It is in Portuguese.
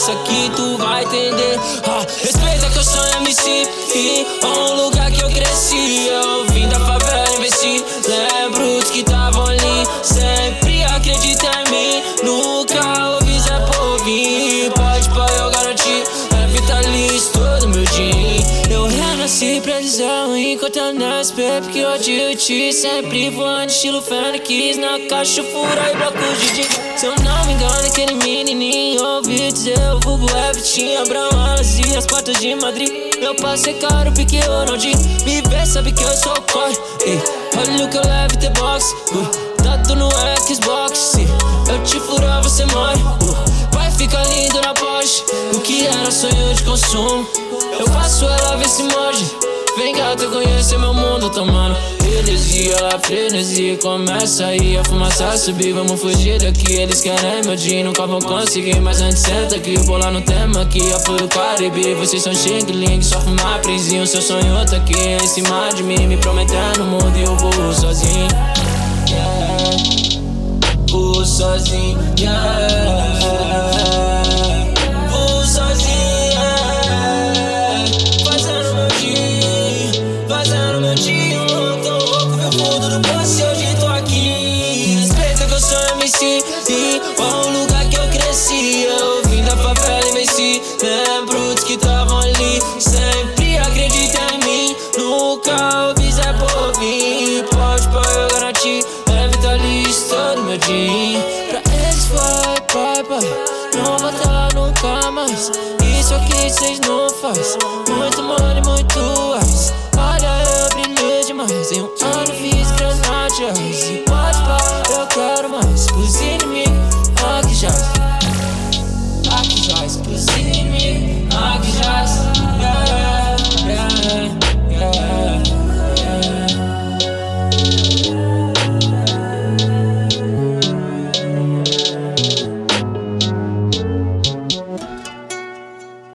isso aqui tu vai entender. Respeita que eu sou MC e um lugar que eu cresci. Eu vim da favela investir, lembro dos que tavam ali. Sempre acredita em mim, nunca ouvi Zé Povinho. Pode pôr, eu garanti, é vitalício todo meu dia. Eu renasci pra dizer ruim, contando SP, porque eu odio ti. Sempre voando estilo Fênix, na caixa fura e bloco de dia. Se eu não me engano, aquele menininho ouvi dizer o vulgo é Vitinho, Abraão, Alas e as portas de Madrid. Eu passei caro, porque eu não digo. Me vê, sabe que eu sou o corre. Olha o que eu levo, ter box. Dado no Xbox, se eu te furar, você morre. Vai ficar lindo na Porsche, o que era sonho de consumo. Eu faço ela ver se morde. Vem gata conhecer meu mundo, tomando heresia, a frenesia começa aí, a fumaça subir, vamos fugir daqui. Eles querem meu dia, nunca vão conseguir, mas antes senta aqui, bolar no tema aqui, a flor do Caribe. Vocês são xing-ling, só fumar prinzinho, seu sonho tá aqui em cima de mim, me prometendo o mundo e eu vou sozinho. Vou sozinho, vou sozinho. Fazendo meu dia, um tão louco, meu fundo do poço e hoje tô aqui. Respeita que eu sou MC e um lugar que eu cresci. Eu vim da favela e venci, lembro dos que tavam ali. Sempre acredita em mim, nunca ouvi Zé Povinho. Pode pôr, eu garanti, é vitalício todo meu dia. Pra eles vai, pai, não voltar nunca mais. Isso aqui cês não faz, muito money, muito ice. Olha, eu brilhei demais, em um ano fiz granadas.